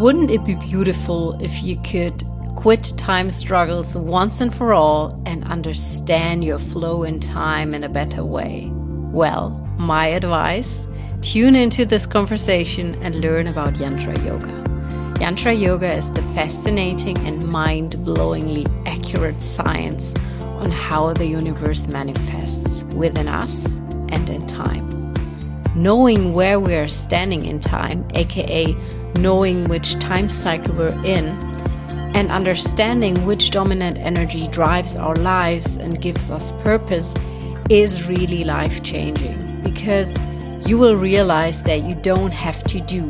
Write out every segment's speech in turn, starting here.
Wouldn't it be beautiful if you could quit time struggles once and for all and understand your flow in time in a better way? Well, my advice: tune into this conversation and learn about Yantra Yoga. Yantra Yoga is the fascinating and mind-blowingly accurate science on how the universe manifests within us and in time. Knowing where we are standing in time, aka knowing which time cycle we're in, and understanding which dominant energy drives our lives and gives us purpose is really life-changing, because you will realize that you don't have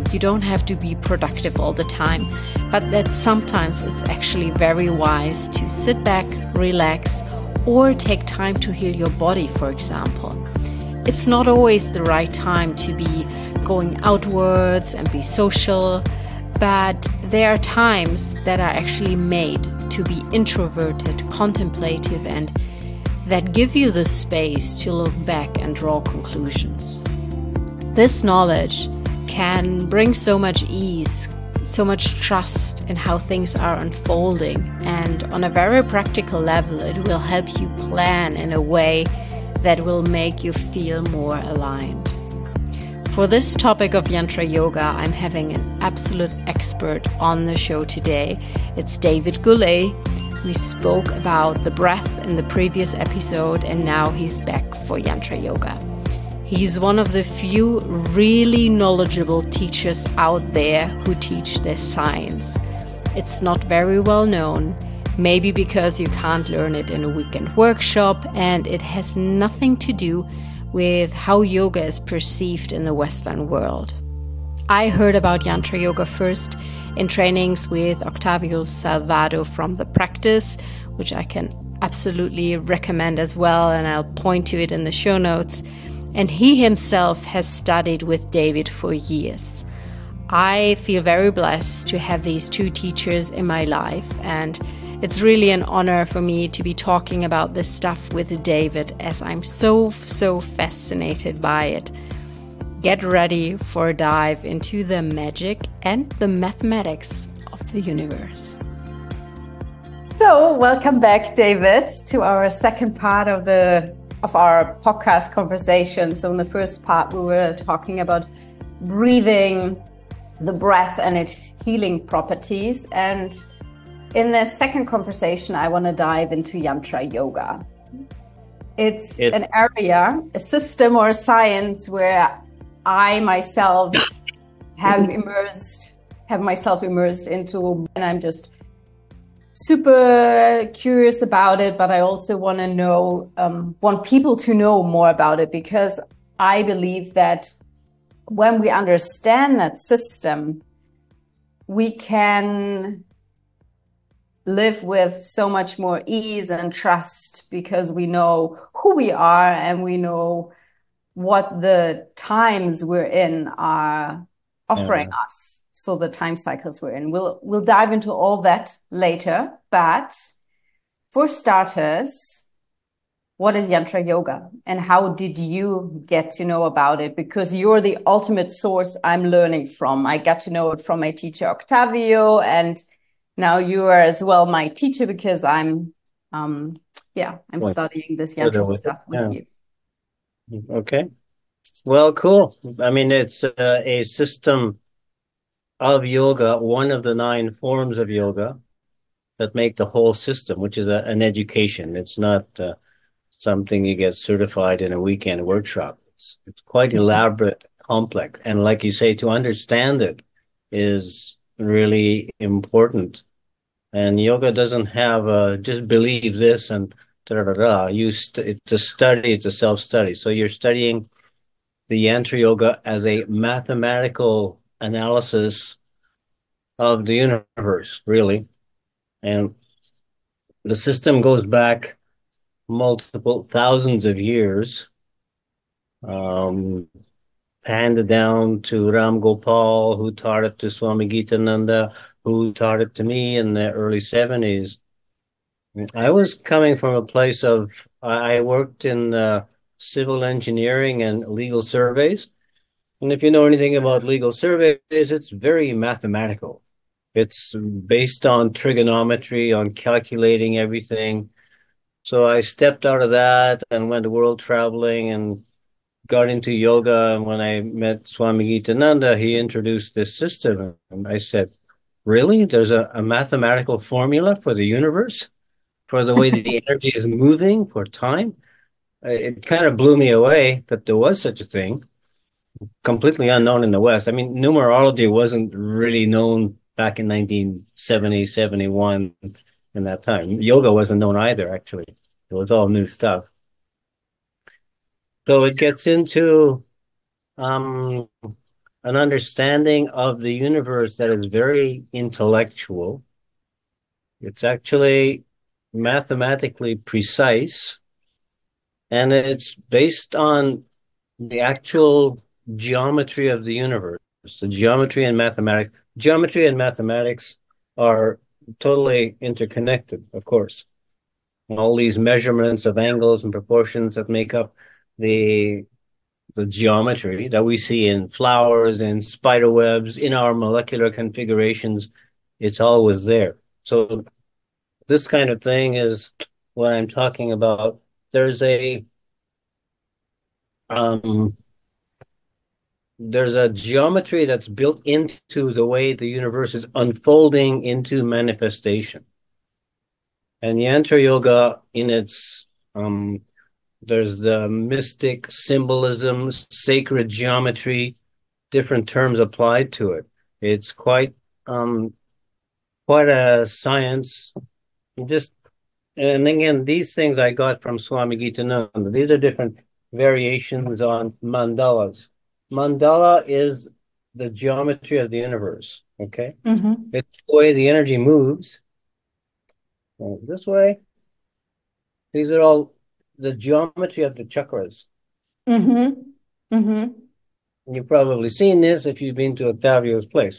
to be productive all the time, but that sometimes it's actually very wise to sit back, relax, or take time to heal your body, for example. It's not always the right time to be going outwards and be social, but there are times that are actually made to be introverted, contemplative, and that give you the space to look back and draw conclusions. This knowledge can bring so much ease, so much trust in how things are unfolding, and on a very practical level, it will help you plan in a way that will make you feel more aligned. For this topic of Yantra Yoga, I'm having an absolute expert on the show today. It's David Goulet. We spoke about the breath in the previous episode, and now he's back for Yantra Yoga. He's one of the few really knowledgeable teachers out there who teach this science. It's not very well known, maybe because you can't learn it in a weekend workshop, and it has nothing to do with how yoga is perceived in the Western world. I heard about Yantra Yoga first in trainings with Octavio Salvado from The Practice, which I can absolutely recommend as well, and I'll point to it in the show notes. And he himself has studied with David for years. I feel very blessed to have these two teachers in my life, and it's really an honor for me to be talking about this stuff with David, as I'm so fascinated by it. Get ready for a dive into the magic and the mathematics of the universe. So, welcome back, David, to our second part of our podcast conversation. So in the first part, we were talking about breathing, the breath and its healing properties. And in the second conversation, I want to dive into Yantra Yoga. It's an area, a system or a science where I myself have myself immersed into, and I'm just super curious about it, but I also want people to know more about it, because I believe that when we understand that system, we can live with so much more ease and trust, because we know who we are and we know what the times we're in are offering us. So the time cycles we're in. We'll dive into all that later. But for starters, what is Yantra Yoga and how did you get to know about it? Because you're the ultimate source I'm learning from. I got to know it from my teacher, Octavio, and now you are as well my teacher, because I'm studying this Yantra stuff with you. Okay. Well, cool. I mean, it's a system of yoga, one of the 9 forms of yoga that make the whole system, which is an education. It's not something you get certified in a weekend workshop. It's quite elaborate, complex. And like you say, to understand it is really important. And yoga doesn't have just believe this and da-da-da-da. It's a study, it's a self-study. So you're studying the Yantra Yoga as a mathematical analysis of the universe, really. And the system goes back multiple thousands of years, handed down to Ram Gopal, who taught it to Swami Gitananda, who taught it to me in the early 70s. I was coming from a place of, I worked in civil engineering and legal surveys. And if you know anything about legal surveys, it's very mathematical. It's based on trigonometry, on calculating everything. So I stepped out of that and went world traveling and got into yoga. And when I met Swami Gitananda, he introduced this system. And I said, really? There's a mathematical formula for the universe, for the way the energy is moving, for time? It kind of blew me away that there was such a thing, completely unknown in the West. I mean, numerology wasn't really known back in 1970, 71, in that time. Yoga wasn't known either, actually. It was all new stuff. So it gets into um, an understanding of the universe that is very intellectual. It's actually mathematically precise, and it's based on the actual geometry of the universe. The geometry and mathematics are totally interconnected, of course. And all these measurements of angles and proportions that make up the the geometry that we see in flowers and spider webs in our molecular configurations, it's always there. So this kind of thing is what I'm talking about. There's um there's a geometry that's built into the way the universe is unfolding into manifestation. And Yantra Yoga, in its there's the mystic symbolism, sacred geometry, different terms applied to it. It's um quite a science. Just and again, these things I got from Swami Gitananda. These are different variations on mandalas. Mandala is the geometry of the universe. Okay, Mm-hmm. it's the way the energy moves. This way, these are all the geometry of the chakras. Mm-hmm. Mm-hmm. You've probably seen this if you've been to Octavio's place.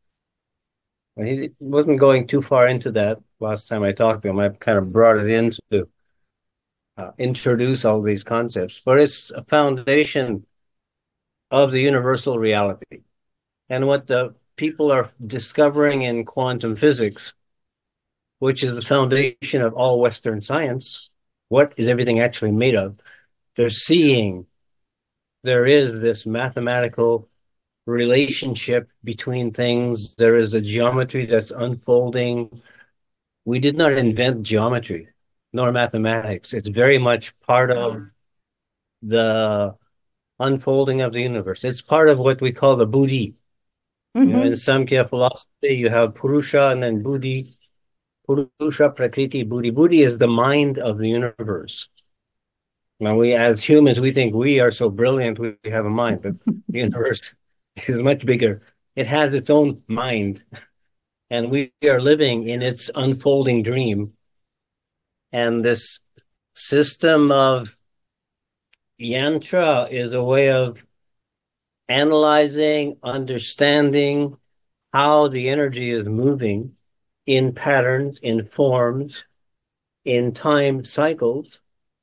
He wasn't going too far into that last time I talked to him. I kind of brought it in to introduce all these concepts, but it's a foundation of the universal reality. And what the people are discovering in quantum physics, which is the foundation of all Western science, what is everything actually made of? They're seeing there is this mathematical relationship between things. There is a geometry that's unfolding. We did not invent geometry nor mathematics. It's very much part of the unfolding of the universe. It's part of what we call the Buddhi. In Mm-hmm. Samkhya philosophy, you have Purusha and then Buddhi. Purusha, Prakriti, Buddhi. Buddhi is the mind of the universe. Now, we as humans, we think we are so brilliant, we have a mind, but the universe is much bigger. It has its own mind, and we are living in its unfolding dream. And this system of yantra is a way of analyzing, understanding how the energy is moving in patterns, in forms, in time cycles.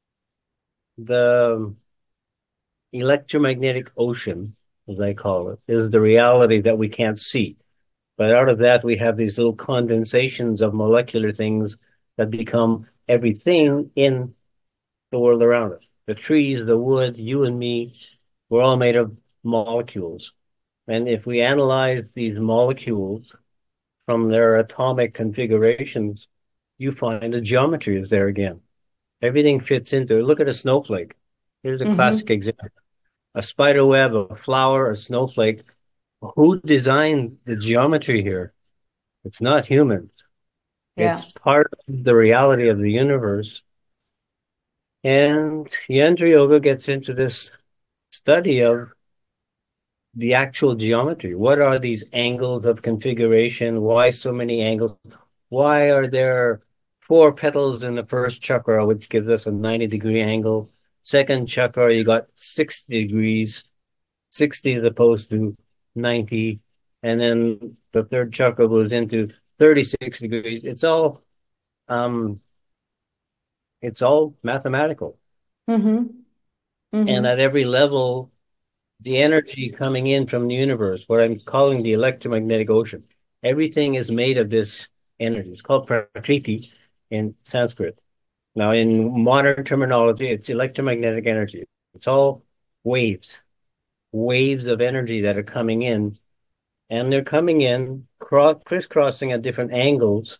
The electromagnetic ocean, as I call it, is the reality that we can't see. But out of that, we have these little condensations of molecular things that become everything in the world around us. The trees, the wood, you and me, we're all made of molecules. And if we analyze these molecules from their atomic configurations, you find the geometry is there again. Everything fits into it. Look at a snowflake. Here's a classic Mm-hmm. example. A spider web, a flower, a snowflake. Who designed the geometry here? It's not humans. Yeah. It's part of the reality of the universe. And Yantra Yoga gets into this study of the actual geometry. What are these angles of configuration? Why so many angles? Why are there four petals in the first chakra, which gives us a 90-degree angle? Second chakra, you got 60 degrees, 60 as opposed to 90. And then the third chakra goes into 36 degrees. Um, it's all mathematical. Mm-hmm. And Mm-hmm. at every level, the energy coming in from the universe, what I'm calling the electromagnetic ocean. Everything is made of this energy. It's called Prakriti in Sanskrit. Now, in modern terminology, it's electromagnetic energy. It's all waves, waves of energy that are coming in, and they're coming in crisscrossing at different angles,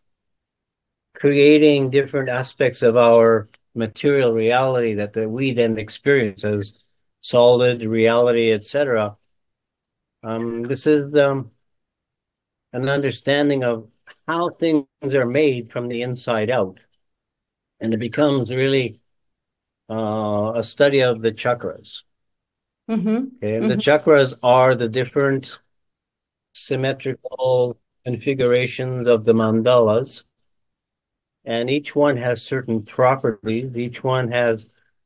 creating different aspects of our material reality that we then experience as solid reality, etc. This is an understanding of how things are made from the inside out. And it becomes really a study of the chakras. Okay, and the chakras are the different symmetrical configurations of the mandalas, and each one has certain properties. Each one has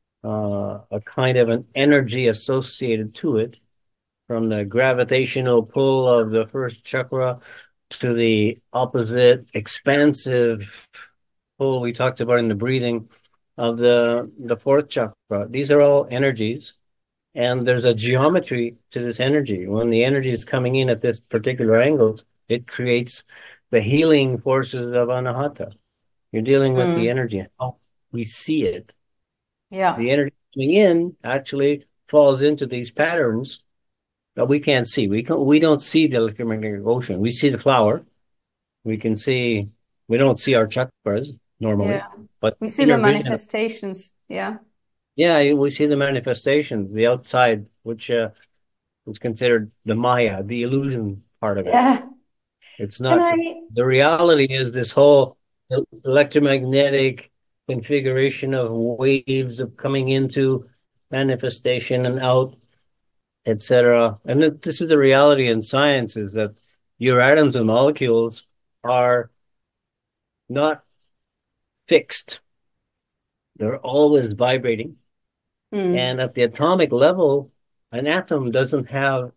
a kind of an energy associated to it, from the gravitational pull of the first chakra to the opposite expansive pull we talked about in the breathing of the fourth chakra. These are all energies, and there's a geometry to this energy. When the energy is coming in at this particular angle, it creates the healing forces of Anahata. You're dealing with the energy, how we see it. Yeah. The energy coming in actually falls into these patterns that we can't see. We don't see the electromagnetic ocean. We see the flower. We don't see our chakras normally, but we see the manifestations. Yeah. Yeah, we see the manifestations, the outside, which is considered the Maya, the illusion part of it. Yeah. It's not. The reality is this whole electromagnetic configuration of waves of coming into manifestation and out, etc. And this is the reality in science, is that your atoms and molecules are not fixed. They're always vibrating. And at the atomic level, an atom doesn't have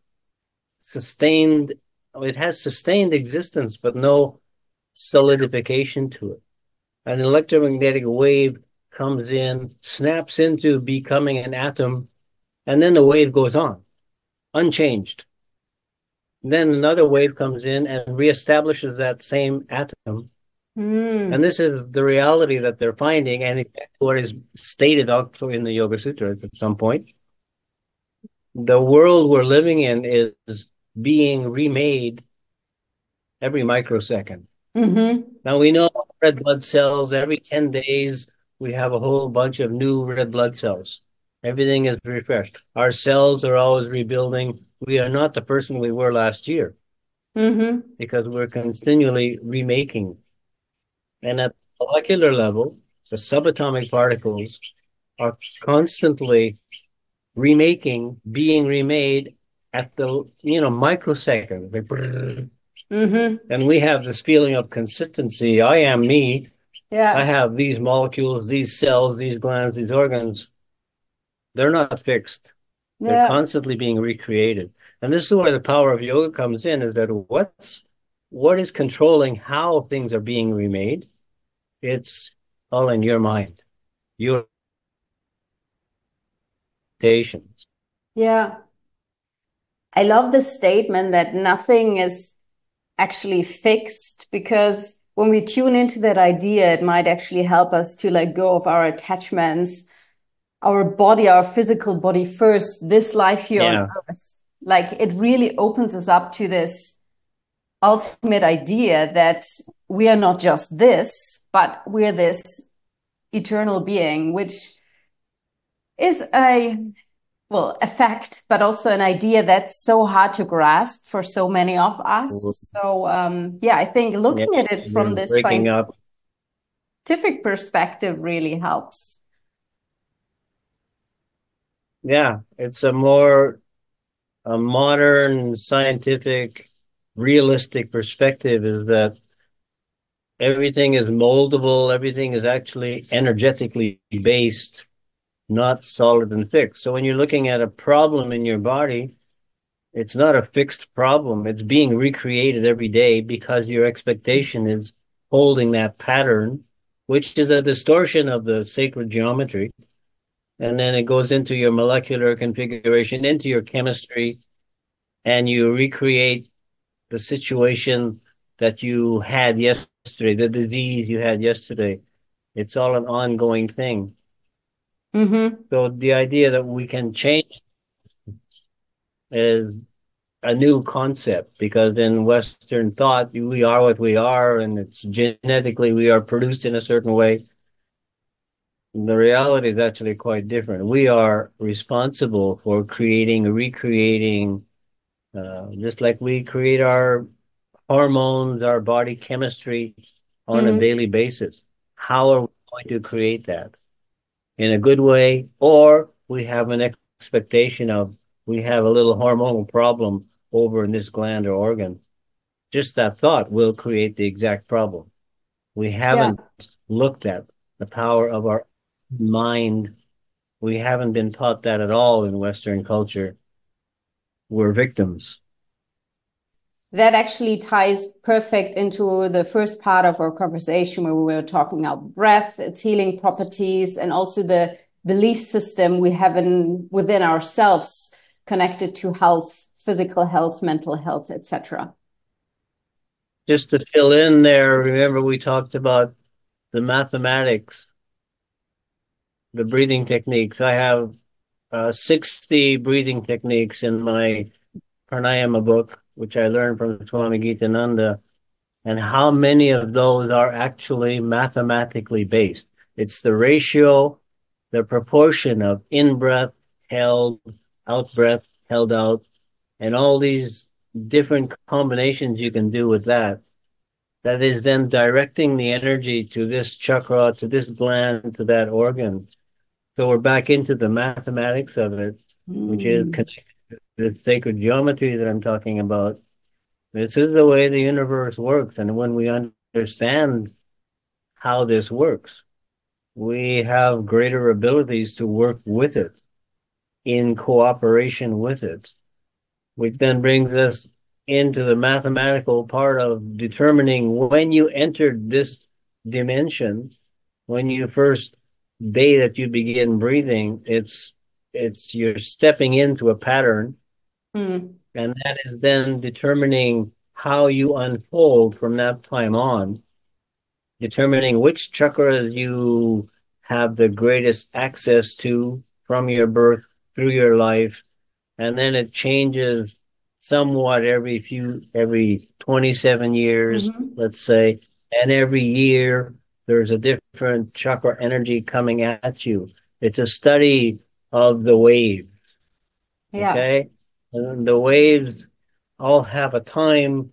it has sustained existence, but no solidification to it. An electromagnetic wave comes in, snaps into becoming an atom, and then the wave goes on, unchanged. Then another wave comes in and reestablishes that same atom. And this is the reality that they're finding, and what is stated also in the Yoga Sutras at some point. The world we're living in is being remade every microsecond. Now, we know red blood cells, every 10 days, we have a whole bunch of new red blood cells. Everything is refreshed. Our cells are always rebuilding. We are not the person we were last year because we're continually remaking. And at the molecular level, the subatomic particles are constantly remaking, being remade at the microsecond. And we have this feeling of consistency. I am me. Yeah. I have these molecules, these cells, these glands, these organs. They're not fixed. They're constantly being recreated. And this is where the power of yoga comes in, is that what is controlling how things are being remade? It's all in your mind, your stations. Yeah. I love the statement that nothing is actually fixed, because when we tune into that idea, it might actually help us to let go of our attachments, our body, our physical body first, this life here on earth. Like, it really opens us up to this ultimate idea that we are not just this, but we're this eternal being, which is a fact, but also an idea that's so hard to grasp for so many of us. So, I think looking at it from this scientific perspective really helps. Yeah, it's a modern, scientific, realistic perspective, is that everything is moldable, everything is actually energetically based, not solid and fixed. So when you're looking at a problem in your body, it's not a fixed problem. It's being recreated every day because your expectation is holding that pattern, which is a distortion of the sacred geometry. And then it goes into your molecular configuration, into your chemistry, and you recreate the situation that you had yesterday, the disease you had yesterday. It's all an ongoing thing. Mm-hmm. So the idea that we can change is a new concept, because in Western thought, we are what we are, and it's genetically we are produced in a certain way. The reality is actually quite different. We are responsible for creating, recreating, just like we create our hormones, our body chemistry on a Mm-hmm. daily basis. How are we going to create that? In a good way, or we have an expectation of, we have a little hormonal problem over in this gland or organ. Just that thought will create the exact problem. We Yeah. haven't looked at the power of our mind. We haven't been taught that at all in Western culture. We're victims. That actually ties perfect into the first part of our conversation where we were talking about breath, its healing properties, and also the belief system we have within ourselves connected to health, physical health, mental health, etc. Just to fill in there, remember we talked about the mathematics, the breathing techniques. I have 60 breathing techniques in my pranayama book, which I learned from Swami Gitananda. And how many of those are actually mathematically based? It's the ratio, the proportion of in breath held, out breath held out, and all these different combinations you can do with that. That is then directing the energy to this chakra, to this gland, to that organ. So we're back into the mathematics of it, which is connected to the sacred geometry that I'm talking about. This is the way the universe works. And when we understand how this works, we have greater abilities to work with it, in cooperation with it, which then brings us into the mathematical part of determining when you entered this dimension, when you first day that you begin breathing, it's you're stepping into a pattern, Mm. and that is then determining how you unfold from that time on, determining which chakras you have the greatest access to from your birth through your life. And then it changes somewhat every 27 years, Mm-hmm. let's say. And every year there's a different chakra energy coming at you. It's a study of the waves. Yeah. Okay. And the waves all have a time,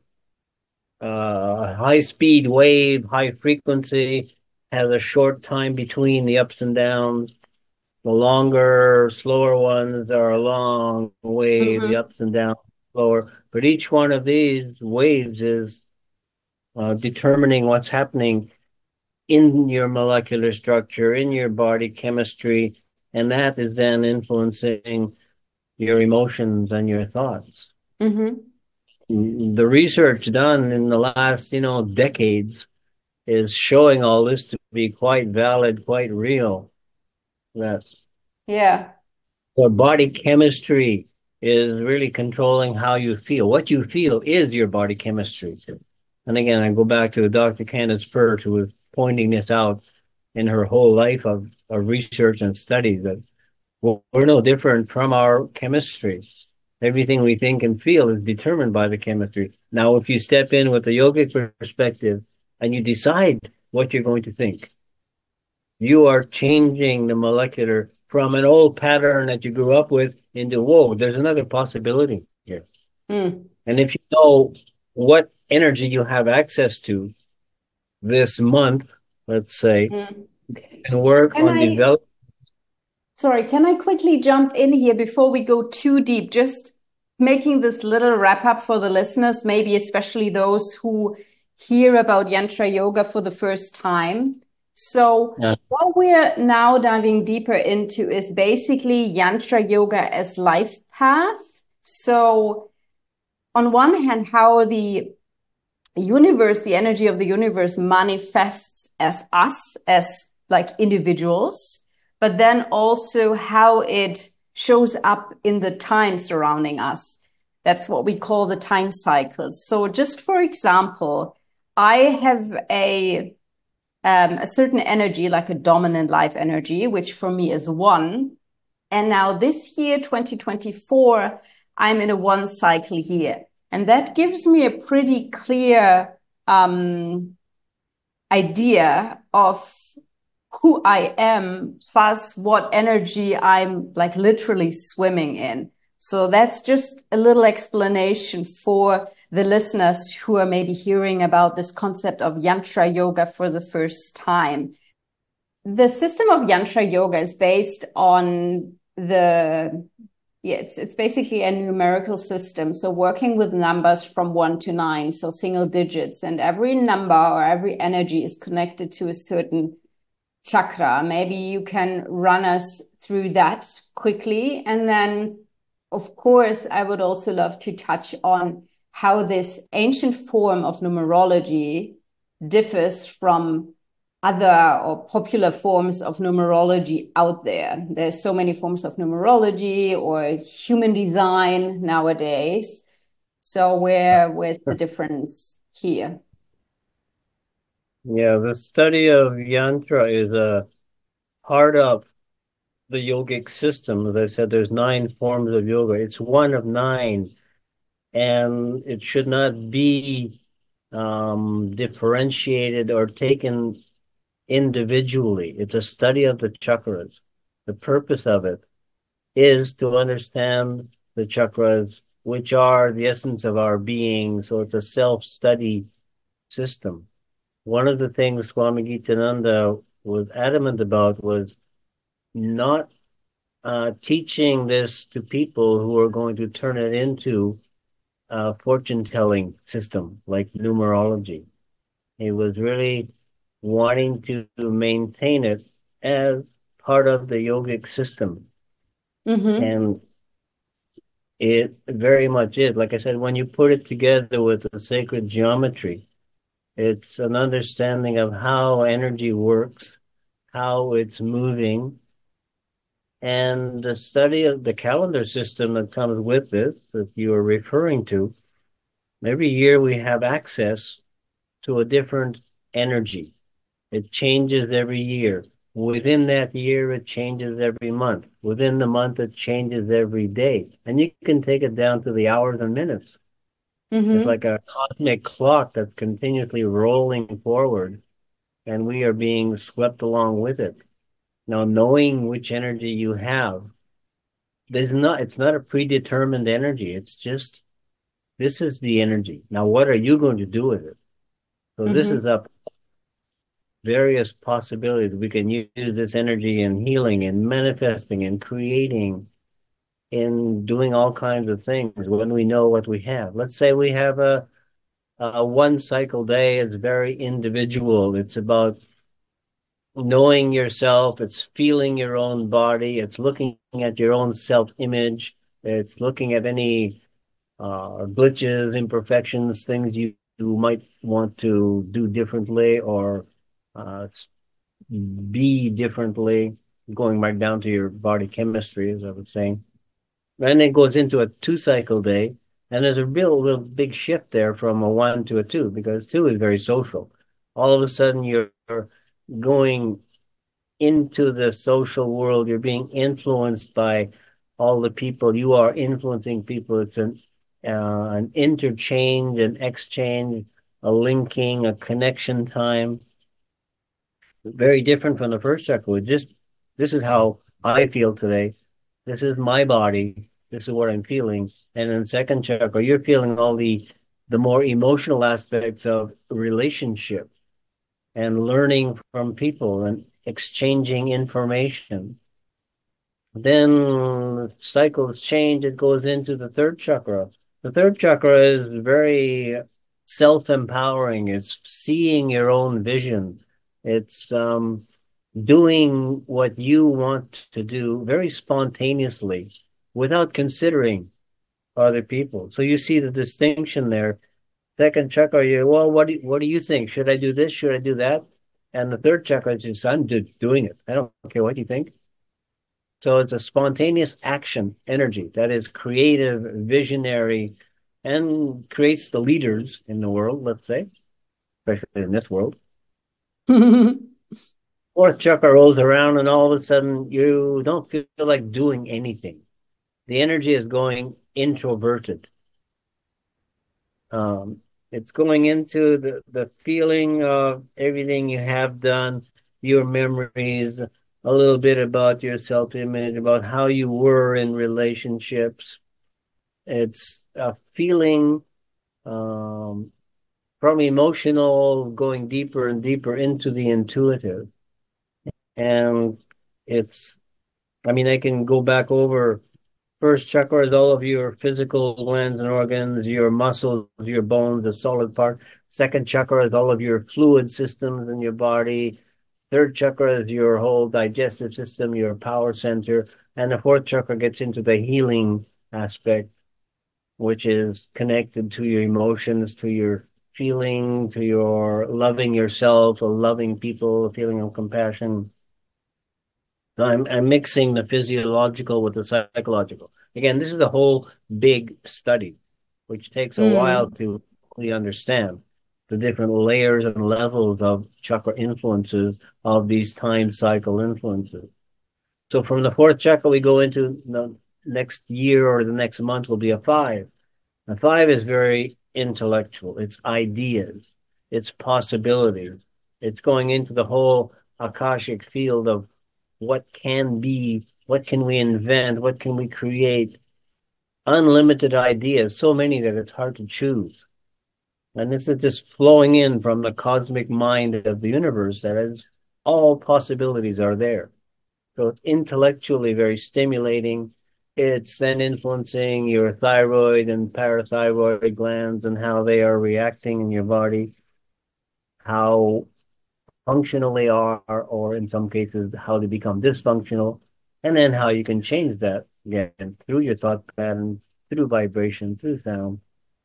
high speed wave, high frequency, has a short time between the ups and downs. The longer, slower ones are a long wave, the Mm-hmm. ups and downs slower. But each one of these waves is determining what's happening in your molecular structure, in your body chemistry, and that is then influencing your emotions and your thoughts. Mm-hmm. The research done in the last, decades is showing all this to be quite valid, quite real. That Yeah. the body chemistry is really controlling how you feel. What you feel is your body chemistry. And again, I go back to Dr. Candace Pert, who was pointing this out in her whole life of research and studies, that we're no different from our chemistry. Everything we think and feel is determined by the chemistry. Now, if you step in with a yogic perspective and you decide what you're going to think, you are changing the molecular from an old pattern that you grew up with into, whoa, there's another possibility here. Mm. And if you know what energy you have access to this month, let's say, Mm. and work Can on I, developing. sorry, can I quickly jump in here before we go too deep? Just making this little wrap up for the listeners, maybe especially those who hear about Yantra Yoga for the first time. So, what we're now diving deeper into is basically Yantra Yoga as life path. So, on one hand, how the universe, the energy of the universe manifests as us, as like individuals, but then also how it shows up in the time surrounding us. That's what we call the time cycles. So just for example, I have a certain energy, like a dominant life energy, which for me is one. And now this year, 2024, I'm in a one cycle year. And that gives me a pretty clear idea of who I am, plus what energy I'm like literally swimming in. So that's just a little explanation for the listeners who are maybe hearing about this concept of Yantra yoga for the first time. The system of Yantra yoga is based on it's basically a numerical system. So working with numbers from 1 to 9, so single digits, and every number or every energy is connected to a certain chakra. Maybe you can run us through that quickly. And then, of course, I would also love to touch on how this ancient form of numerology differs from other or popular forms of numerology out there. There's so many forms of numerology or human design nowadays. So where's the difference here? Yeah, the study of yantra is a part of the yogic system. As I said, there's 9 forms of yoga. It's one of 9, and it should not be differentiated or taken individually. It's a study of the chakras. The purpose of it is to understand the chakras, which are the essence of our being. So it's a self-study system. One of the things Swami Gitananda was adamant about was not teaching this to people who are going to turn it into a fortune-telling system like numerology. He was really wanting to maintain it as part of the yogic system. Mm-hmm. And it very much is. Like I said, when you put it together with the sacred geometry, it's an understanding of how energy works, how it's moving, and the study of the calendar system that comes with this, that you are referring to. Every year we have access to a different energy. It changes every year. Within that year, it changes every month. Within the month, it changes every day. And you can take it down to the hours and minutes. Mm-hmm. It's like a cosmic clock that's continuously rolling forward, and we are being swept along with it. Now, knowing which energy you have, it's not a predetermined energy. It's just, this is the energy. Now, what are you going to do with it? So this Mm-hmm. is up various possibilities. We can use this energy in healing and manifesting and creating, in doing all kinds of things when we know what we have. Let's say we have a one cycle day. It's very individual. It's about knowing yourself. It's feeling your own body. It's looking at your own self-image. It's looking at any glitches, imperfections, things you might want to do differently or be differently, going right down to your body chemistry, as I was saying. And it goes into a 2 cycle day, and there's a real big shift there from a 1 to a 2, because 2 is very social. All of a sudden, you're going into the social world. You're being influenced by all the people. You are influencing people. It's an interchange, an exchange, a linking, a connection time. Very different from the first chakra. This is how I feel today. This is my body. This is what I'm feeling. And in second chakra, you're feeling all the more emotional aspects of relationship and learning from people and exchanging information. Then cycles change. It goes into the third chakra. The third chakra is very self-empowering. It's seeing your own vision. It's doing what you want to do very spontaneously without considering other people. So you see the distinction there. Second chakra, well, what do you think? Should I do this? Should I do that? And the third chakra is just, I'm just doing it. I don't care what you think. So it's a spontaneous action energy that is creative, visionary, and creates the leaders in the world, let's say, especially in this world. Fourth chakra rolls around, and all of a sudden, you don't feel like doing anything. The energy is going introverted. Um, it's going into the feeling of everything you have done, your memories, a little bit about your self-image, about how you were in relationships. It's a feeling um, from emotional going deeper and deeper into the intuitive. And it's, I mean, I can go back over first chakra is all of your physical glands and organs, your muscles, your bones, the solid part. Second chakra is all of your fluid systems in your body. Third chakra is your whole digestive system, your power center. And the fourth chakra gets into the healing aspect, which is connected to your emotions, to your feeling, to your loving yourself, or loving people, a feeling of compassion. So I'm mixing the physiological with the psychological. Again, this is a whole big study, which takes a while Mm. to really understand the different layers and levels of chakra influences of these time cycle influences. So from the fourth chakra, we go into the next year or the next month will be a five. A five is very intellectual. It's ideas, it's possibilities. It's going into the whole Akashic field of what can be, what can we invent, what can we create? Unlimited ideas, so many that it's hard to choose. And this is just flowing in from the cosmic mind of the universe that is all possibilities are there. So it's intellectually very stimulating. It's then influencing your thyroid and parathyroid glands and how they are reacting in your body, how functional they are, or in some cases, how they become dysfunctional, and then how you can change that again through your thought pattern, through vibration, through sound.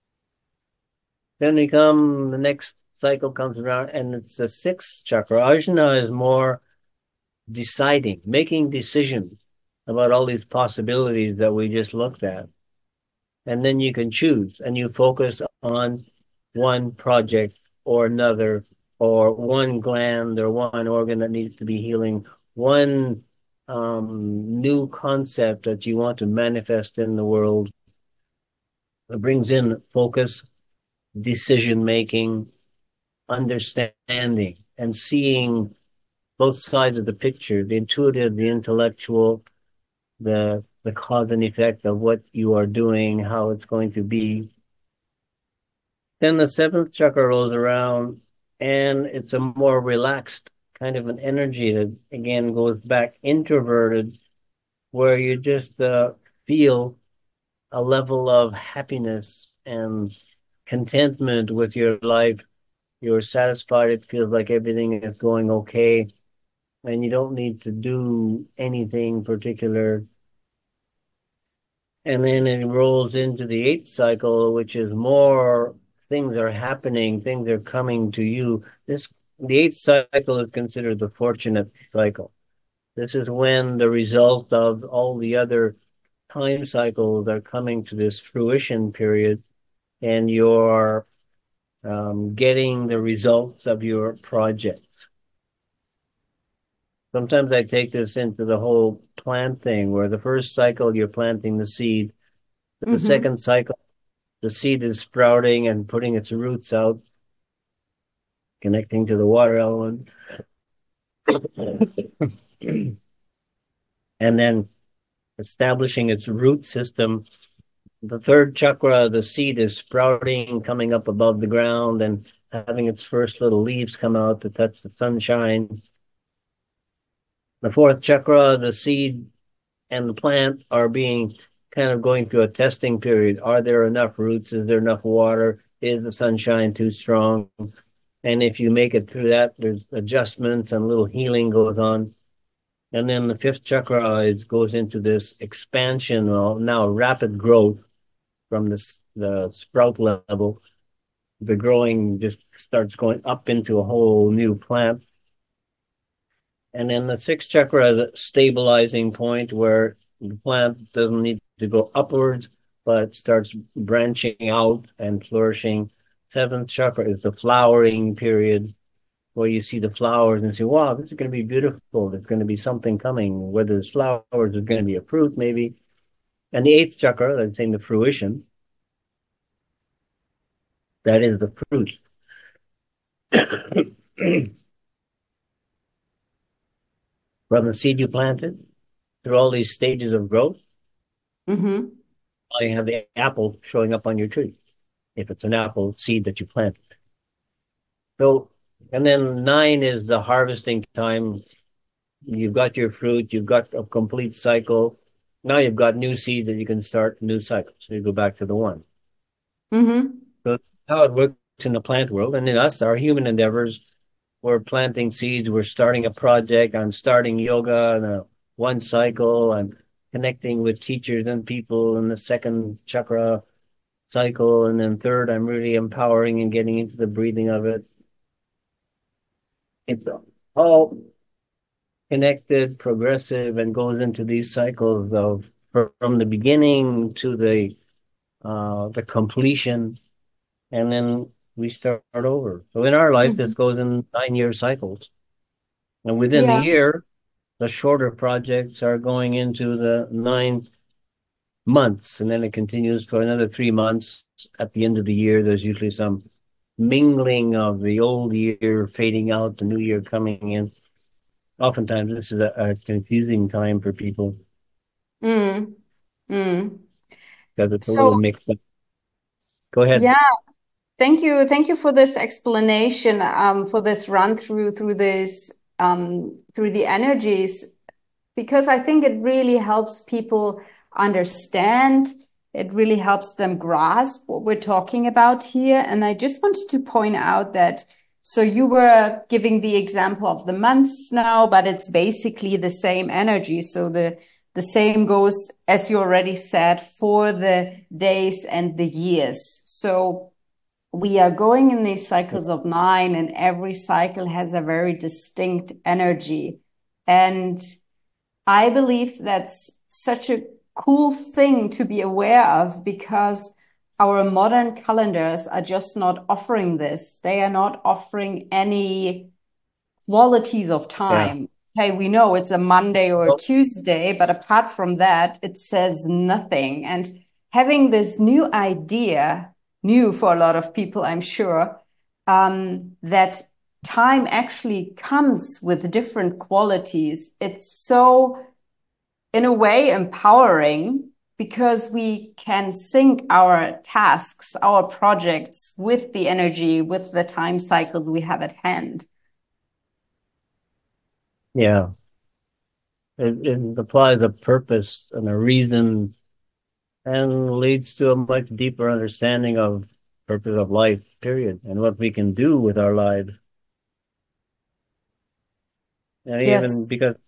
Then we come, the next cycle comes around, and it's the sixth chakra. Ajna is more deciding, making decisions about all these possibilities that we just looked at. And then you can choose and you focus on one project or another, or one gland or one organ that needs to be healing, one new concept that you want to manifest in the world. It brings in focus, decision making, understanding, and seeing both sides of the picture, the intuitive, the intellectual, the cause and effect of what you are doing, how it's going to be. Then the seventh chakra rolls around, and it's a more relaxed kind of an energy that again goes back introverted, where you just feel a level of happiness and contentment with your life. You're satisfied. It feels like everything is going okay, and you don't need to do anything particular. And then it rolls into the eighth cycle, which is more things are happening, things are coming to you. The eighth cycle is considered the fortunate cycle. This is when the result of all the other time cycles are coming to this fruition period, and you're getting the results of your project. Sometimes I take this into the whole plant thing, where the first cycle you're planting the seed, the Mm-hmm. second cycle the seed is sprouting and putting its roots out, connecting to the water element, and then establishing its root system. The third chakra, the seed is sprouting, coming up above the ground and having its first little leaves come out to touch the sunshine. The fourth chakra, the seed and the plant are being kind of going through a testing period. Are there enough roots? Is there enough water? Is the sunshine too strong? And if you make it through that, there's adjustments and a little healing goes on. And then the fifth chakra goes into this expansion, well, now rapid growth from the sprout level. The growing just starts going up into a whole new plant. And then the sixth chakra is a stabilizing point where the plant doesn't need to go upwards, but starts branching out and flourishing. Seventh chakra is the flowering period where you see the flowers and say, wow, this is going to be beautiful. There's going to be something coming. Whether there's flowers, there's going to be a fruit, maybe. And the eighth chakra, that's saying the fruition, that is the fruit. From the seed you planted through all these stages of growth, Mm-hmm. you have the apple showing up on your tree, if it's an apple seed that you planted. So, and then nine is the harvesting time. You've got your fruit, you've got a complete cycle. Now you've got new seeds that you can start new cycles. So you go back to the one. Mm-hmm. So that's how it works in the plant world. And in us, our human endeavors, we're planting seeds, we're starting a project. I'm starting yoga in a one cycle. I'm connecting with teachers and people in the second chakra cycle. And then third, I'm really empowering and getting into the breathing of it. It's all connected, progressive, and goes into these cycles of from the beginning to the completion, and then we start over. So in our life, this Mm-hmm. goes in 9 year cycles, and within the Yeah. year, the shorter projects are going into the 9 months, and then it continues for another 3 months. At the end of the year, there's usually some mingling of the old year fading out, the new year coming in. Oftentimes, this is a confusing time for people Mm. Mm. because it's a So little mixed up. Go ahead. yeah, thank you. Thank you for this explanation, for this run through this through the energies, because I think it really helps people understand. It really helps them grasp what we're talking about here. And I just wanted to point out that so you were giving the example of the months now, but it's basically the same energy. So the same goes, as you already said, for the days and the years. So we are going in these cycles of nine, and every cycle has a very distinct energy. And I believe that's such a cool thing to be aware of, because our modern calendars are just not offering this. They are not offering any qualities of Yeah. time. Hey, we know it's a Monday or a Well, Tuesday, but apart from that, it says nothing. And having this new idea, new for a lot of people, I'm sure, that time actually comes with different qualities. It's so, in a way, empowering, because we can sync our tasks, our projects with the energy, with the time cycles we have at hand. yeah. It applies a purpose and a reason and leads to a much deeper understanding of purpose of life, period, and what we can do with our lives. And even Yes. because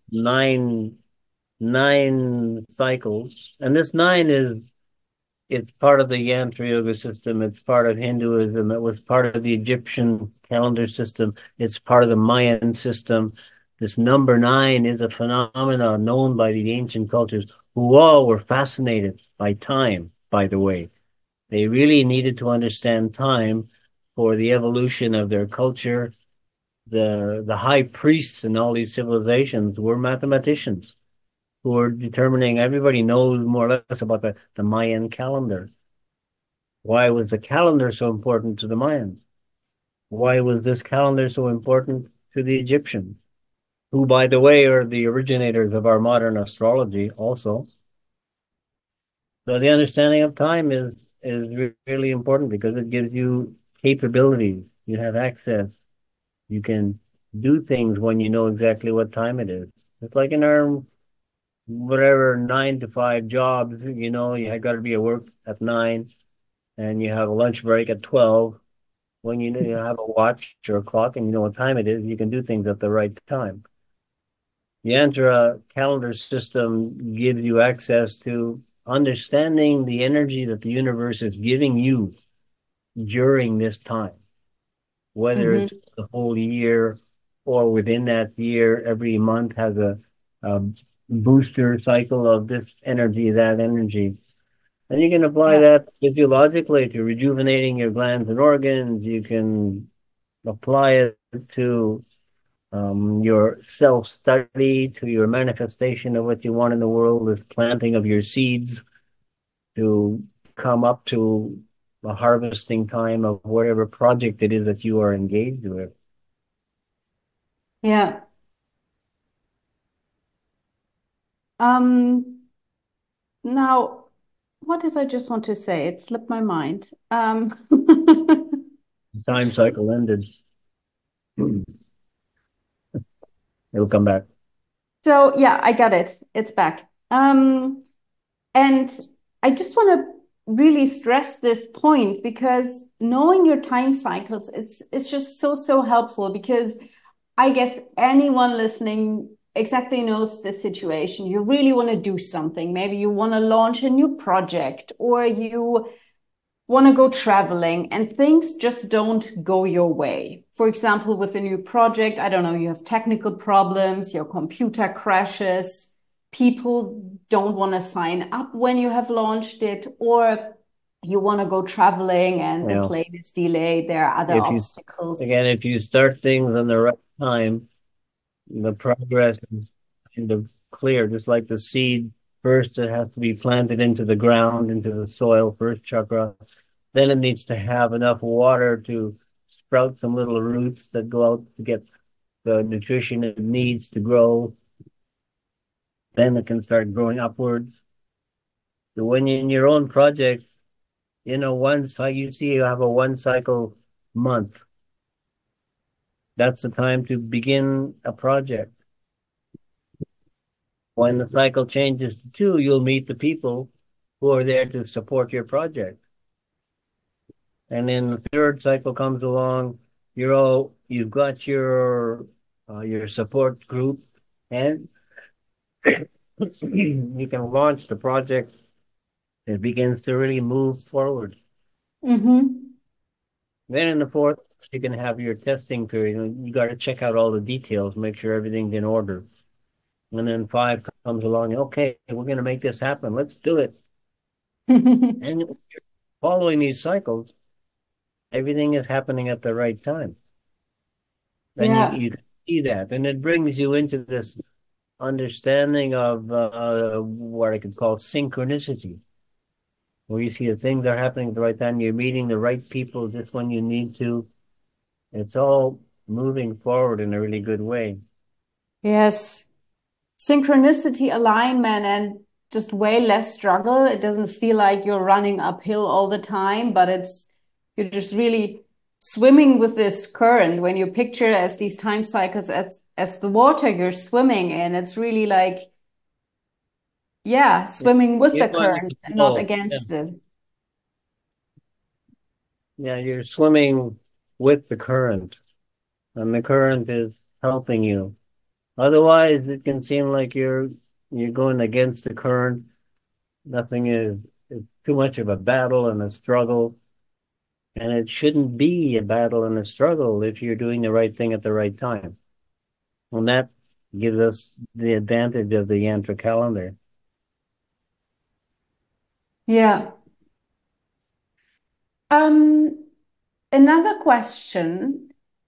nine cycles, and this nine is it's part of the Yantra Yoga system. It's part of Hinduism. It was part of the Egyptian calendar system. It's part of the Mayan system. This number nine is a phenomenon known by the ancient cultures who all were fascinated by time, by the way. They really needed to understand time for the evolution of their culture. The high priests in all these civilizations were mathematicians who were determining, everybody knows more or less about the Mayan calendar. Why was the calendar so important to the Mayans? Why was this calendar so important to the Egyptians, who, by the way, are the originators of our modern astrology also? So the understanding of time is really important because it gives you capabilities. You have access. You can do things when you know exactly what time it is. It's like in our whatever 9 to 5 jobs, you got to be at work at 9 and you have a lunch break at 12. When you know you have a watch or a clock and you know what time it is, you can do things at the right time. The Yantra calendar system gives you access to understanding the energy that the universe is giving you during this time, whether Mhm. it's the whole year or within that year, every month has a booster cycle of this energy, that energy. And you can apply Yeah. that physiologically to rejuvenating your glands and organs. You can apply it to your self-study, to your manifestation of what you want in the world, this planting of your seeds to come up to a harvesting time of whatever project it is that you are engaged with. Yeah. Um, Now, what did I just want to say? It slipped my mind. Time cycle ended. It'll come back. So yeah, I got it. It's back. And I just want to really stress this point because knowing your time cycles, it's just so helpful because I guess anyone listening exactly knows the situation. You really want to do something. Maybe you want to launch a new project or you want to go traveling and things just don't go your way. For example, with a new project, I don't know, you have technical problems, your computer crashes, people don't want to sign up when you have launched it, or you want to go traveling and You the know, plane is delayed, there are other if you obstacles. again, if you start things on the right time, the progress is kind of clear, just like the seed. First, it has to be planted into the ground, into the soil, first chakra. Then it needs to have enough water to sprout some little roots that go out to get the nutrition it needs to grow. Then it can start growing upwards. So when you're in your own project, once you see you have a one cycle month, that's the time to begin a project. When the cycle changes to two, you'll meet the people who are there to support your project. And then the third cycle comes along, you've got your support group, and you can launch the project. It begins to really move forward. Mm-hmm. Then in the fourth, you can have your testing period. You got to check out all the details, make sure everything's in order. And then five comes along. Okay, we're going to make this happen. Let's do it. And following these cycles, everything is happening at the right time. And you Yeah. you see that, and it brings you into this understanding of what I could call synchronicity, where you see that things are happening at the right time. You're meeting the right people just when you need to. It's all moving forward in a really good way. Yes. Synchronicity, alignment, and just way less struggle. It doesn't feel like you're running uphill all the time, but you're just really swimming with this current. When you picture as these time cycles as the water you're swimming in, it's really like, yeah, swimming with You're the under current and not control. Yeah. against it. Yeah, you're swimming with the current, and the current is helping you. Otherwise, it can seem like you're going against the current. Nothing is it's too much of a battle and a struggle, and it shouldn't be a battle and a struggle if you're doing the right thing at the right time. And that gives us the advantage of the Yantra calendar. Yeah. Um, Another question,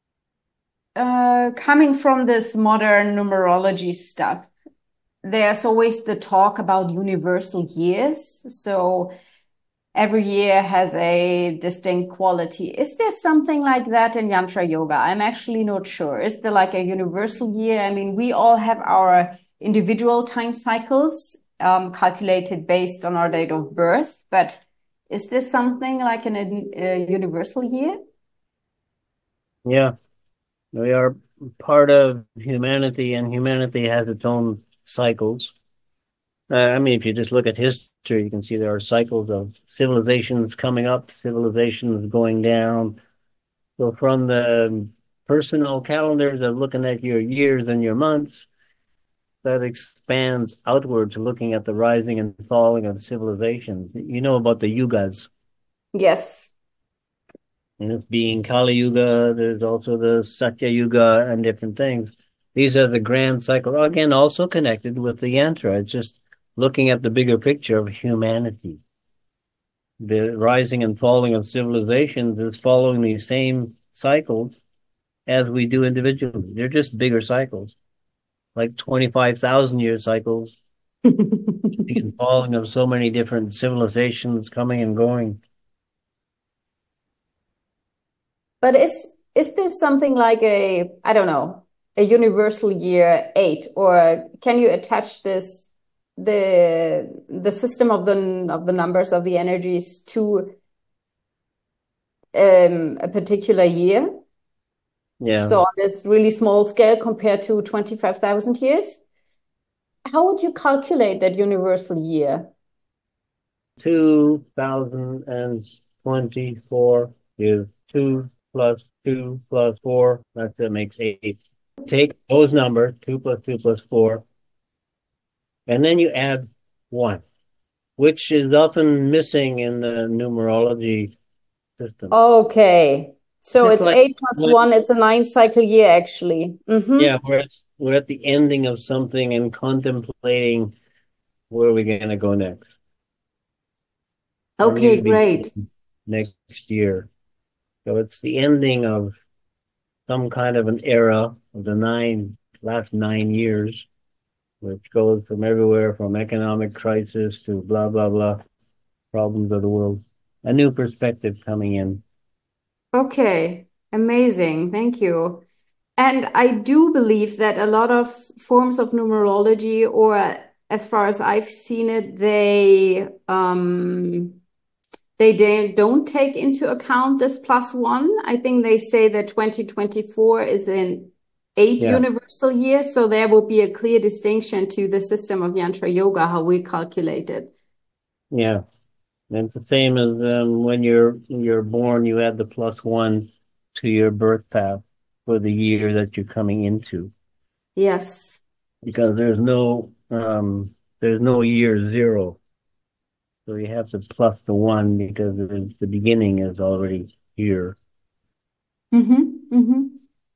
coming from this modern numerology stuff, there's always the talk about universal years. So every year has a distinct quality. Is there something like that in Yantra Yoga? I'm actually not sure. Is there like a universal year? I mean, we all have our individual time cycles, calculated based on our date of birth, but is this something like a universal year? Yeah, we are part of humanity, and humanity has its own cycles. I mean, if you just look at history, you can see there are cycles of civilizations coming up, civilizations going down. So from the personal calendars of looking at your years and your months, that expands outward to looking at the rising and falling of civilizations. You know about the yugas. Yes. And it's being Kali Yuga, there's also the Satya Yuga and different things. These are the grand cycle. Again, also connected with the yantra. It's just looking at the bigger picture of humanity. The rising and falling of civilizations is following these same cycles as we do individually. They're just bigger cycles, like 25,000 year cycles, and falling of so many different civilizations coming and going. But is there something like a, I don't know, a universal year eight, or can you attach this the system of the numbers of the energies to a particular year? Yeah. So on this really small scale compared to 25,000 years, how would you calculate that universal year? 2024 is 2 plus 2 plus 4. That makes 8. Take those numbers, 2 plus 2 plus 4, and then you add 1, which is often missing in the numerology system. Okay. So Just it's like, 8 plus 1, it's a 9 cycle year actually. yeah, we're at the ending of something and contemplating where we're going to go next. A Okay, new great. beginning next year. So it's the ending of some kind of an era of the last 9 years, which goes from everywhere from economic crisis to blah, blah, blah, problems of the world. A new perspective coming in. Okay, amazing. Thank you. And I do believe that a lot of forms of numerology, or as far as I've seen it, don't take into account this plus one. I think they say that 2024 is an eight Yeah, universal year, so there will be a clear distinction to the system of Yantra Yoga, how we calculate it. yeah. And it's the same as when you're born, you add the plus one to your birth path for the year that you're coming into, Yes. because there's no year zero. So you have to plus the one because the beginning is already here. Mm-hmm. Mm-hmm.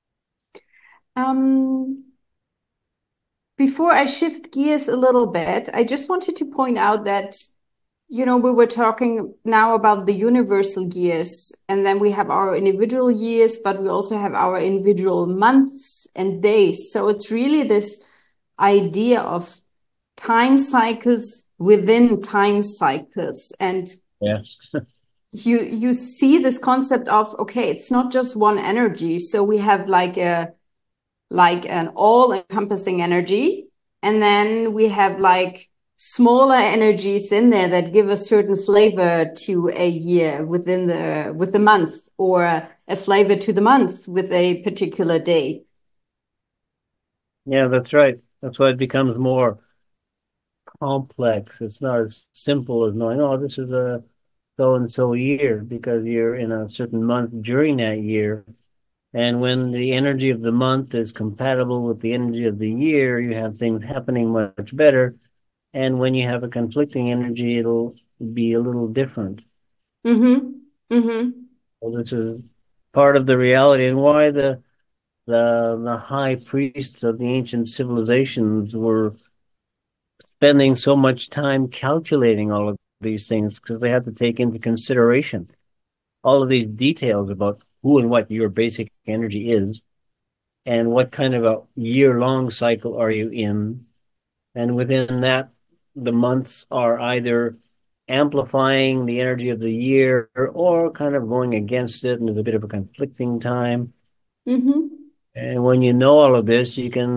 Um, Before I shift gears a little bit, I just wanted to point out that, we were talking now about the universal years, and then we have our individual years, but we also have our individual months and days. So it's really this idea of time cycles within time cycles. And Yes. you see this concept of, okay, it's not just one energy. So we have like an all-encompassing energy. And then we have like smaller energies in there that give a certain flavor to a year with the month, or a flavor to the month with a particular day. Yeah, that's right. That's why it becomes more complex. It's not as simple as knowing, oh, this is a so and so year because you're in a certain month during that year. And when the energy of the month is compatible with the energy of the year, you have things happening much better. And when you have a conflicting energy, it'll be a little different. Mm-hmm. Mm-hmm. So this is part of the reality and why the high priests of the ancient civilizations were spending so much time calculating all of these things because they had to take into consideration all of these details about who and what your basic energy is and what kind of a year-long cycle are you in. And within that, the months are either amplifying the energy of the year or kind of going against it, and there's a bit of a conflicting time. Mm-hmm. And when you know all of this,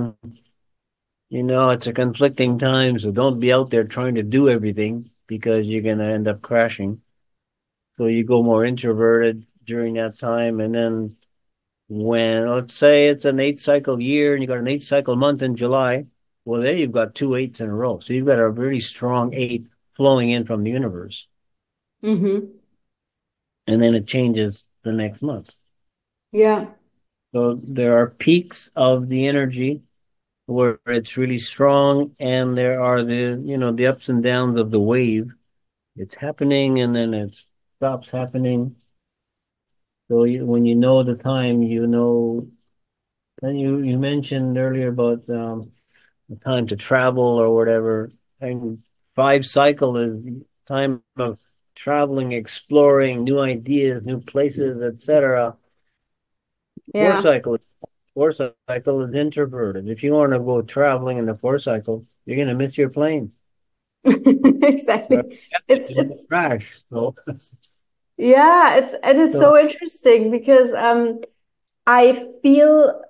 it's a conflicting time, so don't be out there trying to do everything because you're going to end up crashing. So you go more introverted during that time. And then when, let's say it's an 8 cycle year and you got an 8 cycle month in July, well, there you've got 2 8s in a row. So you've got a really strong 8 flowing in from the universe. Mm-hmm. And then it changes the next month. Yeah. So there are peaks of the energy where it's really strong, and there are the ups and downs of the wave. It's happening and then it stops happening. So when you know the time, you know. And you mentioned earlier about the time to travel or whatever. And 5 cycle is time of traveling, exploring new ideas, new places, etc. Four Yeah. cycle, 4 cycle is introverted. If you want to go traveling in the 4 cycle, you're going to miss your plane. Right? Exactly. It's In the it's crash. So, yeah, it's so so interesting because I feel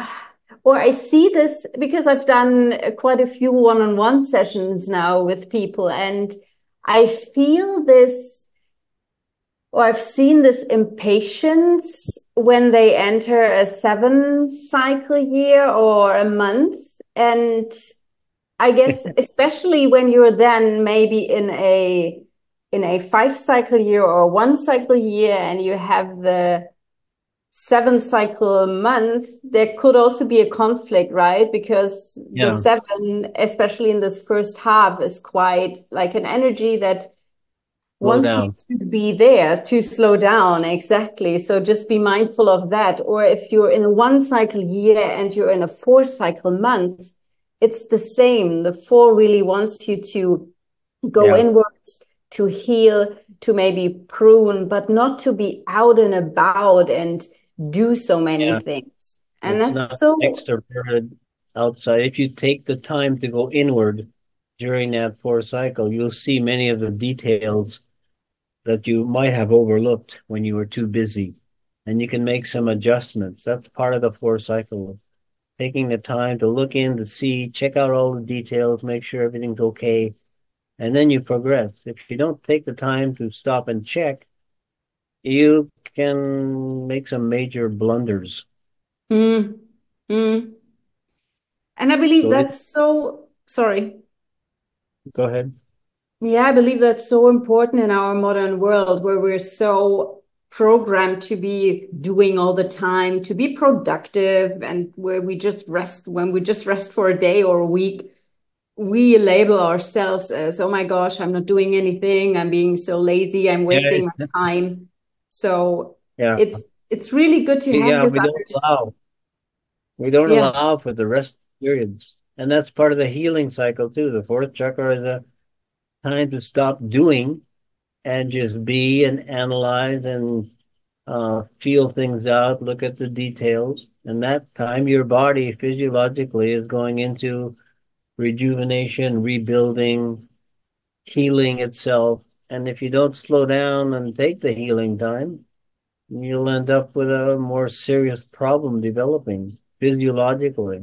or I see this because I've done quite a few one-on-one sessions now with people, and I feel this, or I've seen this impatience when they enter a 7 cycle year or a month. And I guess especially when you're then maybe in a 5 cycle year or 1 cycle year and you have the 7 cycle month, there could also be a conflict, right? Because the yeah, 7, especially in this first half, is quite like an energy that slow wants you down. to be there, to slow down. Exactly. So just be mindful of that. Or if you're in a 1 cycle year and you're in a 4 cycle month, it's the same. The 4 really wants you to go Yeah, inwards, to heal, to maybe prune, but not to be out and about and do so many yeah. things. And It's that's not so, extroverted outside. If you take the time to go inward during that 4 cycle, you'll see many of the details that you might have overlooked when you were too busy. And you can make some adjustments. That's part of the 4 cycle. Taking the time to look in to see, check out all the details, make sure everything's okay, and then you progress. If you don't take the time to stop and check, you can make some major blunders. mm, mm. And I believe So it, that's so, sorry. go ahead. Yeah, I believe that's so important in our modern world where we're so programmed to be doing all the time, to be productive, and where we just rest when we just rest for a day or a week, we label ourselves as, oh my gosh, I'm not doing anything, I'm being so lazy, I'm Yeah, wasting my time. So yeah, it's really good to have yeah. this We under, don't allow. We don't yeah. allow for the rest periods, and that's part of the healing cycle too. The fourth chakra is a time to stop doing and just be and analyze and feel things out, look at the details. And that time, your body physiologically is going into rejuvenation, rebuilding, healing itself. And if you don't slow down and take the healing time, you'll end up with a more serious problem developing physiologically.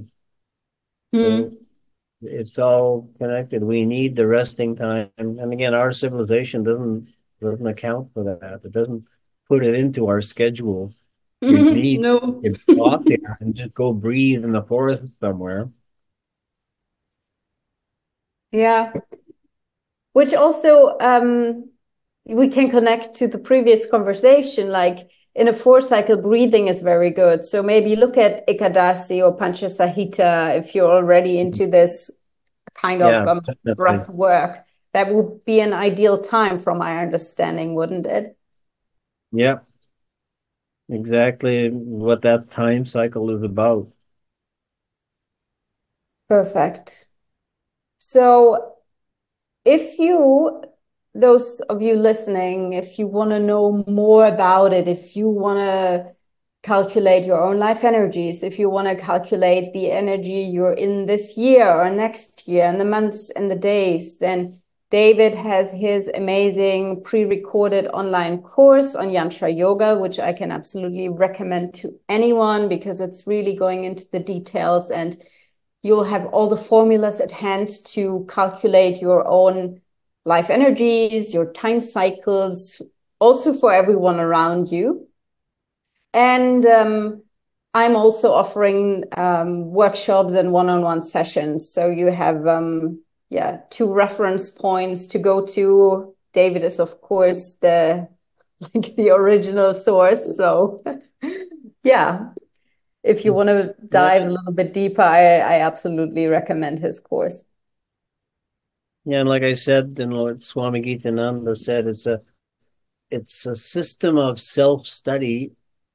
So Hmm. it's all connected. We need the resting time. And again, our civilization doesn't account for that. It doesn't put it into our schedule. You need No. to go out there and just go breathe in the forest somewhere. Yeah. Which also we can connect to the previous conversation. Like in a 4 cycle, breathing is very good. So maybe look at Ekadasi or Panchasahita if you're already into this kind of Yeah, definitely. breath work. That would be an ideal time, from my understanding, wouldn't it? Yeah, exactly what that time cycle is about. Perfect. So if you, those of you listening, if you want to know more about it, if you want to calculate your own life energies, if you want to calculate the energy you're in this year or next year and the months and the days, then David has his amazing pre-recorded online course on Yantra Yoga, which I can absolutely recommend to anyone because it's really going into the details, and you'll have all the formulas at hand to calculate your own life energies, your time cycles, also for everyone around you. And I'm also offering workshops and one-on-one sessions. So you have, yeah, 2 reference points to go to. David is, of course, the like the original source. So yeah, if you want to Yeah, dive a little bit deeper, I absolutely recommend his course. yeah, and like I said, and what Swami Geethananda said, it's a system of self-study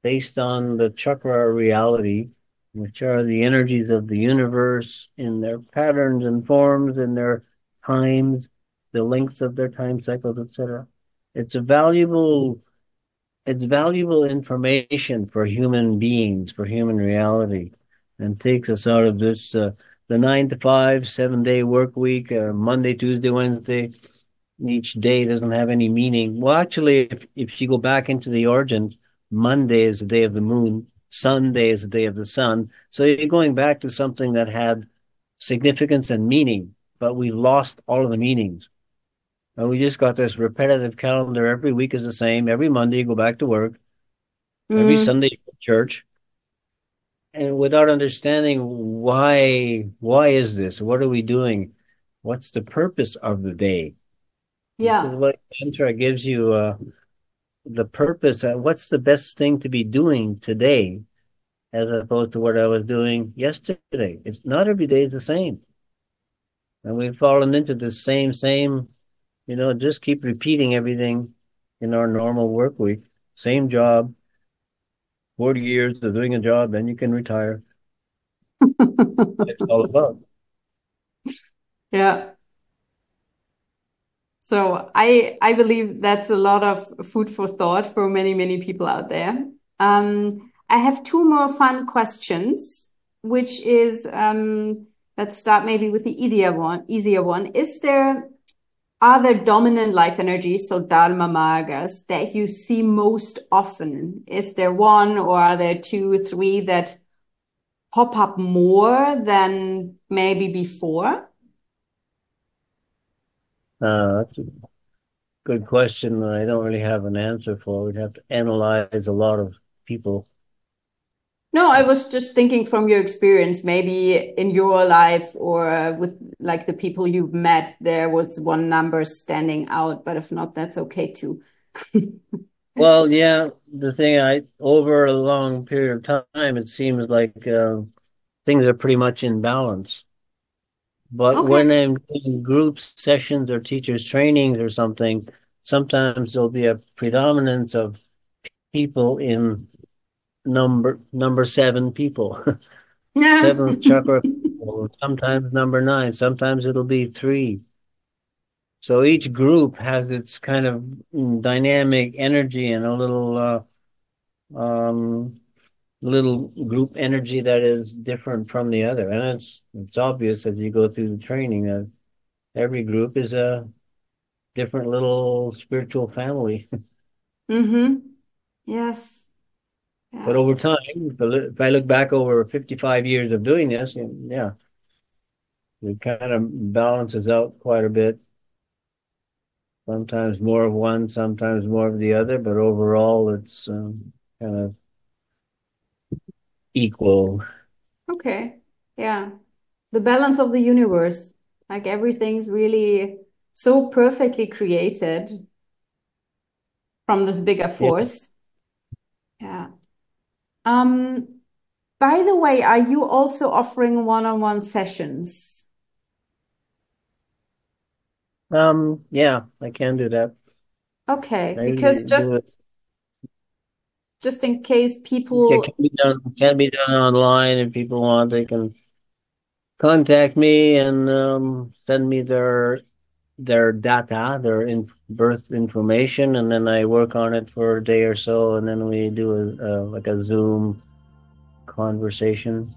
based on the chakra reality, which are the energies of the universe in their patterns and forms and their times, the lengths of their time cycles, etc. It's a valuable it's valuable information for human beings, for human reality, and takes us out of this the 9 to 5, 7 day work week, Monday, Tuesday, Wednesday. Each day doesn't have any meaning. Well, actually, if you go back into the origins, Monday is the day of the moon, Sunday is the day of the sun. So you're going back to something that had significance and meaning, but we lost all of the meanings. And we just got this repetitive calendar. Every week is the same. Every Monday you go back to work. Every Sunday you go to church. And without understanding why is this? What are we doing? What's the purpose of the day? Yeah. Because what mantra gives you the purpose, what's the best thing to be doing today as opposed to what I was doing yesterday. It's not every day is the same. And we've fallen into the same, just keep repeating everything in our normal work week. Same job, 40 years of doing a job, then you can retire. It's all about. Yeah. So I believe that's a lot of food for thought for many, many people out there. I have two more fun questions, which is let's start maybe with the easier one. Are there dominant life energies, so Dharma Margas, that you see most often? Is there one, or are there two, three that pop up more than maybe before? That's a good question that I don't really have an answer for. We'd have to analyze a lot of people. No, I was just thinking from your experience, maybe in your life or with like the people you've met, there was one number standing out, but if not, that's okay too. Well, yeah, the thing over a long period of time, it seems like things are pretty much in balance. But Okay. when I'm doing group sessions or teachers' trainings or something, sometimes there'll be a predominance of people in number 7 people, Yeah. seventh chakra people, sometimes number 9, sometimes it'll be 3. So each group has its kind of dynamic energy and a little group energy that is different from the other. And it's obvious as you go through the training that every group is a different little spiritual family. Mm-hmm. Yes. But Yeah. over time, if I look back over 55 years of doing this, yeah, it kind of balances out quite a bit. Sometimes more of one, sometimes more of the other, but overall it's kind of equal. Okay. Yeah. The balance of the universe, like everything's really so perfectly created from this bigger Yeah. force. Yeah. Um, by the way, are you also offering one-on-one sessions? Yeah, I can do that. Okay, I because usually do it. just in case It people, can be done online if people want. They can contact me and send me their data, birth information, and then I work on it for a day or so, and then we do like a Zoom conversation.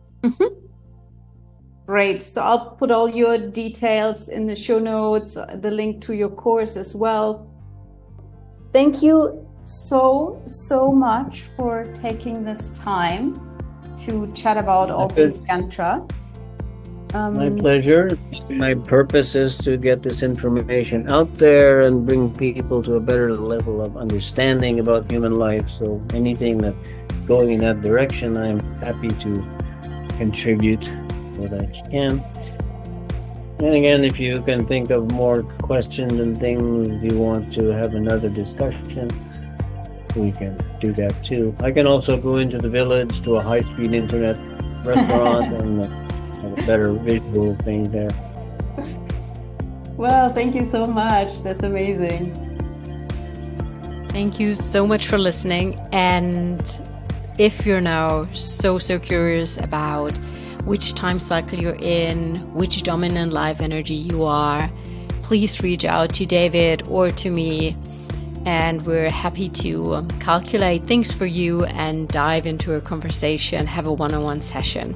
great. So I'll put all your details in the show notes, the link to your course as well. Thank you so much for taking this time to chat about all things Yantra. My pleasure. My purpose is to get this information out there and bring people to a better level of understanding about human life. So anything that's going in that direction, I'm happy to contribute what I can. And again, if you can think of more questions and things you want to have another discussion, we can do that too. I can also go into the village to a high-speed internet restaurant and have a better visual thing there. Well, thank you so much. That's amazing. Thank you so much for listening. And if you're now so curious about which time cycle you're in, which dominant life energy you are, please reach out to David or to me, and we're happy to calculate things for you and dive into a conversation, have a one-on-one session.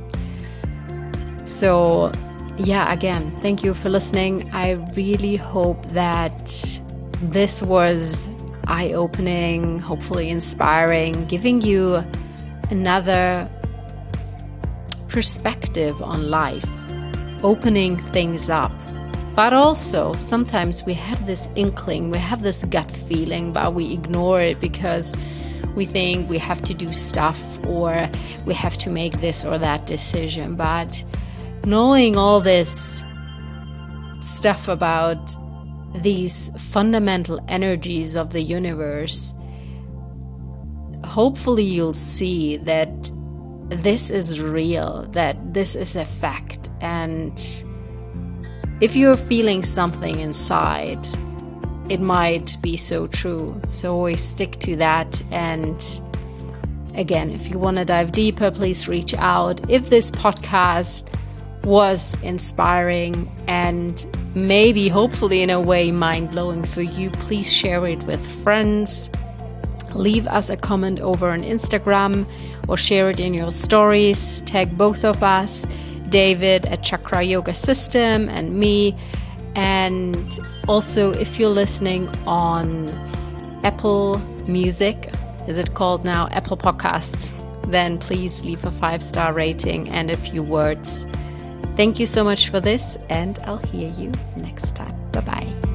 So yeah, again, thank you for listening. I really hope that this was eye-opening, hopefully inspiring, giving you another perspective on life, opening things up. But also, sometimes we have this inkling, we have this gut feeling, but we ignore it because we think we have to do stuff or we have to make this or that decision. But knowing all this stuff about these fundamental energies of the universe, hopefully you'll see that this is real, that this is a fact. And if you're feeling something inside, it might be so true. So always stick to that. And again, if you want to dive deeper, please reach out. If this podcast was inspiring and maybe, hopefully in a way, mind-blowing for you, please share it with friends. Leave us a comment over on Instagram or share it in your stories. Tag both of us, David at Chakra Yoga System and me. And also, if you're listening on Apple Music, is it called now Apple Podcasts, then please leave a 5-star rating and a few words. Thank you so much for this, and I'll hear you next time. Bye-bye.